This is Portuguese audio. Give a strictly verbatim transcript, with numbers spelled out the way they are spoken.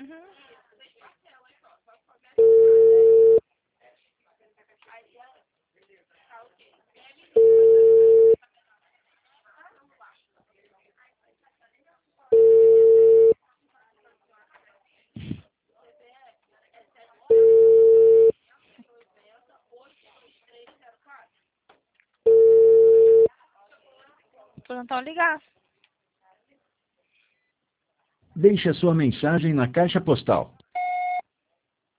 Uhum. Vou tentar ligar. Deixe a sua mensagem na caixa postal